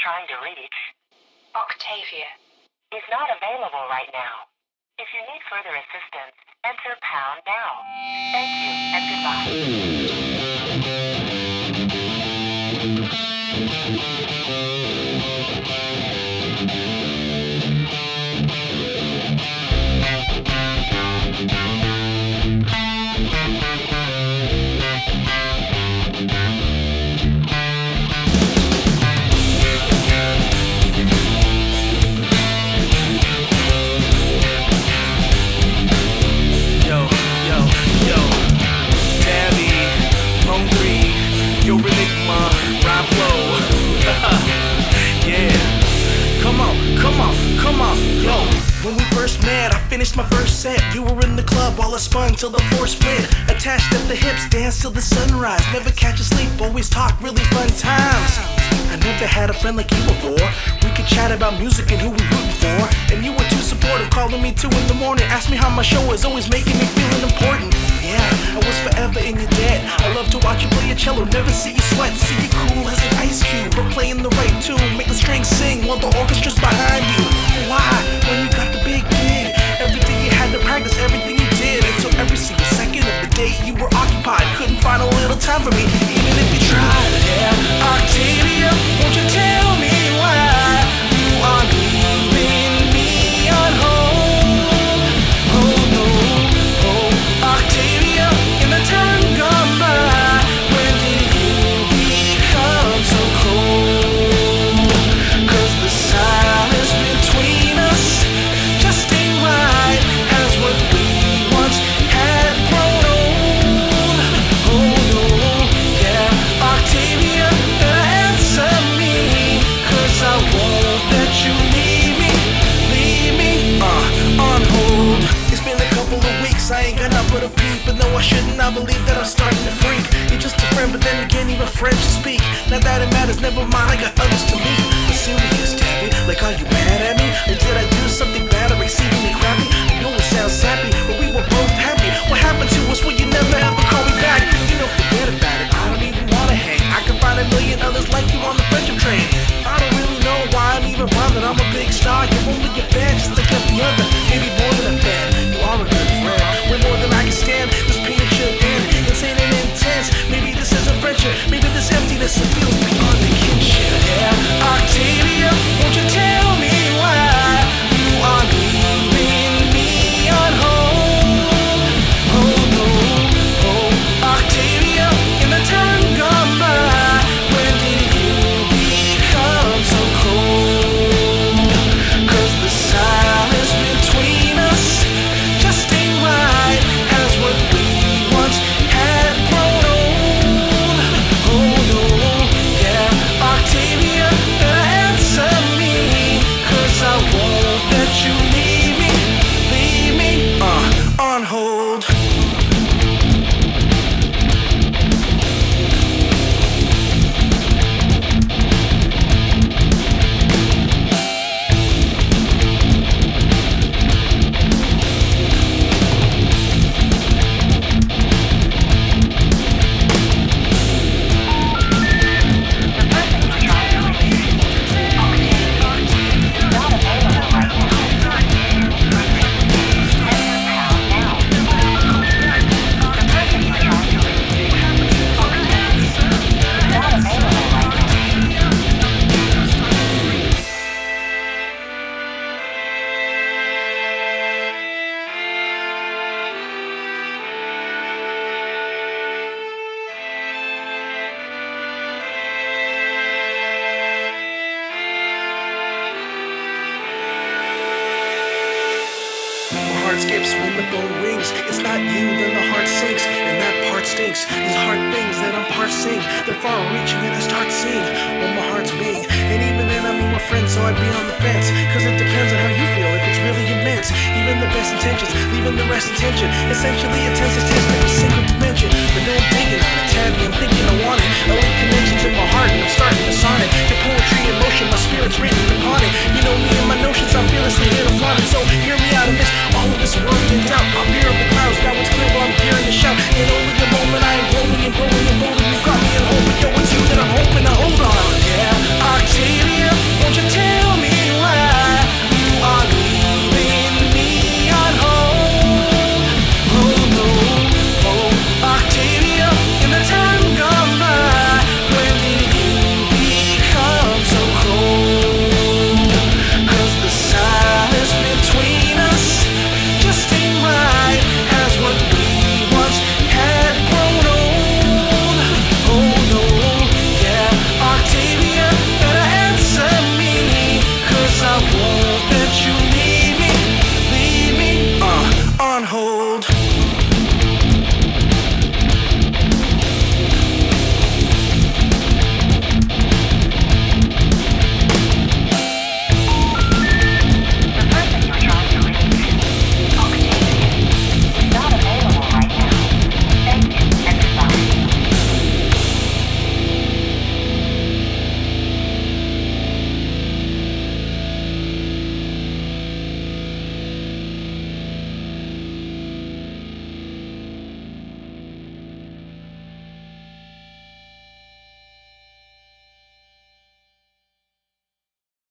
trying to reach, Octavia, is not available right now. If you need further assistance, enter pound now. Thank you and goodbye. When we first met, I finished my first set. You were in the club while I spun till the floor split. Attached at the hips, dance till the sunrise. Never catch a sleep, always talk really fun times. I never had a friend like you before. We could chat about music and who we rooting for. And you were too supportive, calling me 2 in the morning. Asked me how my show was, always making me feeling important. Yeah, I was forever in your debt. I love to watch you play a cello, never see you sweat. See you cool as an ice cube, but playing the right tune. Make the strings sing while the orchestra's behind you. Why? When you got the big gig, everything you had to practice, everything you did. And so every single second of the day you were occupied. Couldn't find a little time for me, even if you tried. Yeah, Octavia, won't you tell me why you are leaving me on hold? Oh no, oh Octavia, in the time gone by, when did you become so cold? 'Cause the silence between us just ain't right, as what we once had grown old. Oh no, yeah, Octavia, better answer me, 'cause I won't let you leave me on hold. It's been a couple of weeks, I ain't got nothing but a peep. But no, I shouldn't, I believe that I'm starting to freak. You're just a friend, but then again, even friends to speak. Not that it matters, never mind, I got others to meet. But serious, Debbie, like, are you mad at me? Or did I do something bad or exceedingly crappy? I know it sounds sappy, but we were both happy. What happened to us? Well, you never ever call me back. You know, forget about it, I don't even wanna hang. I can find a million others like you on the friendship train. I don't really know why I'm even bothered. I'm a big star, you're only a fan, just like every other. Maybe more than a fan, you are a good friend. Way more than I can stand, this pain should end. Insane and intense, maybe this isn't friendship. Maybe this emptiness feels beyond the kinship. Yeah, Octavia, won't you tell me why you are leaving me on hold? Oh no, oh Octavia, in the time gone by, when did you become so cold? 'Cause the silence between us just ain't right, as what we once had grown old. Oh no, yeah, Octavia, better answer me, 'cause I won't let you leave me on hold. Heart skips when the phone rings. It's not you, then the heart sinks, and that part stinks. These hard things that I'm parsing, they're far-reaching, and I start seeing what my heart's being. And even then, I mean, we're friends, so I'd be on the fence. 'Cause it depends on how you feel, if it's really immense. Even the best intentions, leaving the rest in tension. Essentially, it tends to taste every single dimension. But no, I'm thinking on it, tabby, I'm thinking I want it. I link connections in my heart, and I'm starting to sonnet. Your poetry in motion, my spirit's written upon it. You know me and my notions, I'm fearlessly here to flaunt it. So hear me out of this, all of this work in doubt. I'm here of the clouds, now it's clear while I'm hearing the shout. And only the moment I am growing and growing and bolding, you got me in hope. But yo, it's you that I'm hoping to hold on. Yeah, Octavia, on hold.